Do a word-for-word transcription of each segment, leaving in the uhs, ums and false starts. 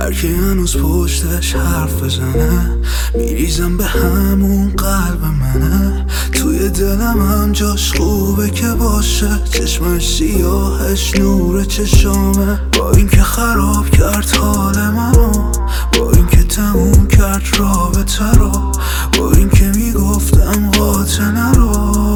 هرکی هنوز پشتش حرف بزنه میریزم به همون قلب منه. توی دلم هم جاش خوبه که باشه، چشمش سیاهش نور چشامه. با اینکه خراب کرد حال منو، با اینکه تموم کرد رابطه رو، با اینکه میگفتم قاطع رو.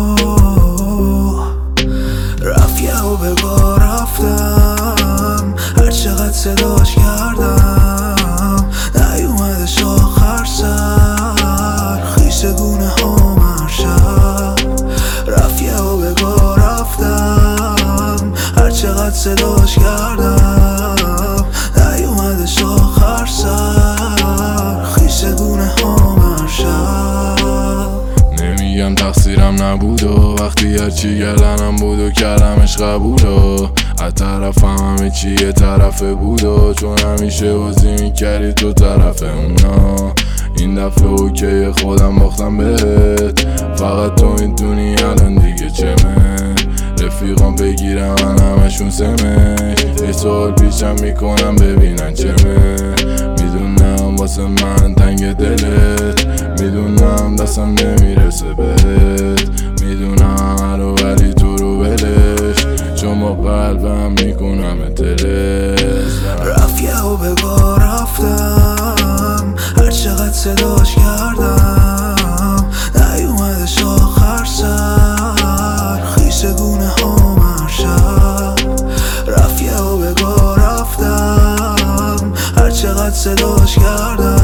رفت یه و بگاه رفتم، هر چقدر صداش کردم نیومدش آخر سر، خیس گونه ها هر شب. رفت یه و بگاه رفتم، هر چقدر صداش کردم نیومدش آخر سر، خیس گونه ها هر شب. نمیگم تقصیرم نبود و وقتی هرچی گردنم بود و کردمش قبول و از طرفم همه چی یه طرفه بود و چون همیشه بازی میکردی تو طرف اونا. این دفعه اوکی خودم باختم بهت، فقط تو میدونی الان دیگه چمه. رفیقام بگیرم من همشون سمش، یه سوال پیچم میکنم ببینن چمه. میدونم واسه من تنگ دلت، میدونم دستم نمیرسه بهت، میدونم هرو ولی تو رو ولش، چون با قلبم میکنم دلش. رفت یه و بگاه رفتم، هر چقدر صداش کردم نیومدش آخر سر، خیس گونه ها هر شب. رفت یه و بگاه رفتم، هر چقدر صداش کردم